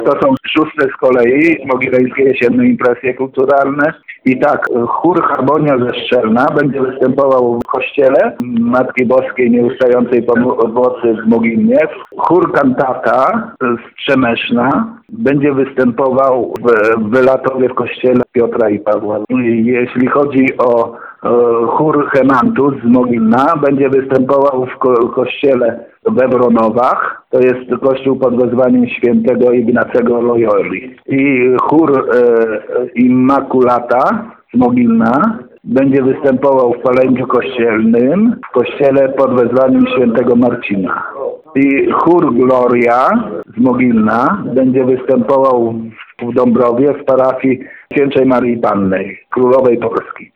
To są szóste z kolei Mogilewskie Jesienne Impresje Kulturalne. I tak, chór Harmonia Zestrzelna będzie występował w kościele Matki Boskiej Nieustającej Pomocy w Mogilnie. Chór Kantata z Trzemeszna będzie występował w Wylatowie w kościele Piotra i Pawła. Jeśli chodzi o chór Hemantus z Mogilna, będzie występował w kościele we Wronowach. To jest kościół pod wezwaniem świętego Ignacego Loyoli. I chór Immaculata z Mogilna będzie występował w Palędziu Kościelnym, w kościele pod wezwaniem świętego Marcina. I chór Gloria z Mogilna będzie występował w Dąbrowie w parafii Świętej Marii Panny, Królowej Polski.